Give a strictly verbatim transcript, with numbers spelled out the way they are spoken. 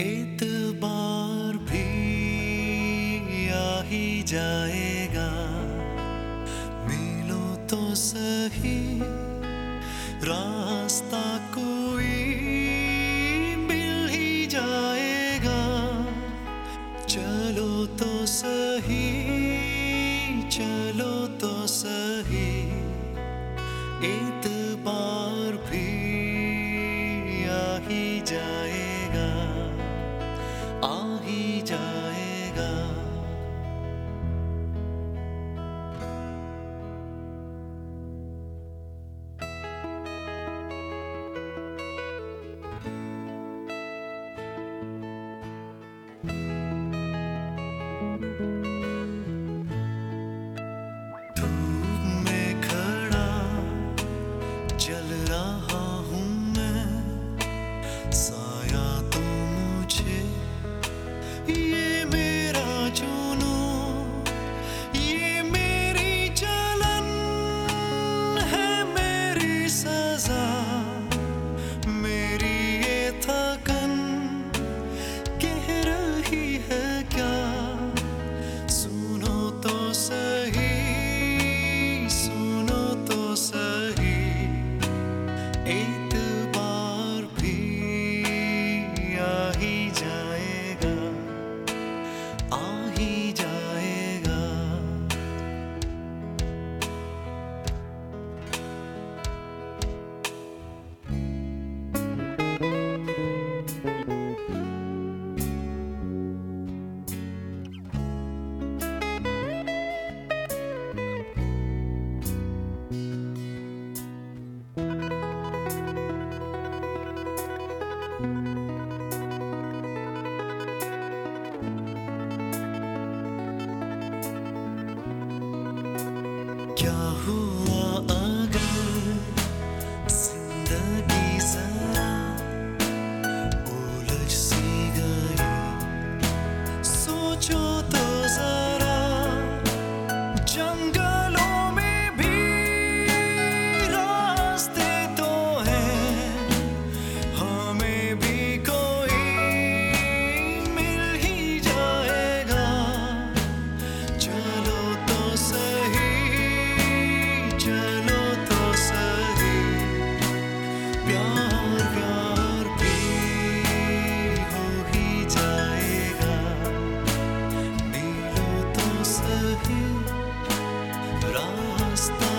एतबार भी आ ही जाएगा, मिलो तो सही रास्ता कोई मिल ही जाएगा। चलो तो सही, चलो तो सही, एतबार भी आ ही जाएगा, आ ही जाएगा। धूप में खड़ा चल रहा हूँ मैं, साया तो मुझे ये मेरा जुनून, ये मेरी जलन है, मेरी सजा, मेरी ये थकन कह रही है क्या। सुनो तो सही, सुनो तो सही, एतबार भी आ ही जाएगा, आ ही जाएगा। क्या हुआ अगर जिंदगी जरा उलझ सी गई, सोचो तो जरा, जंगलों में भी रास्ते तो हैं, हमें भी कोई मिल ही जाएगा। चलो तो सही, चलो तो सही, प्यार प्यार भी हो ही जाएगा, मिलो तो सही रास्ता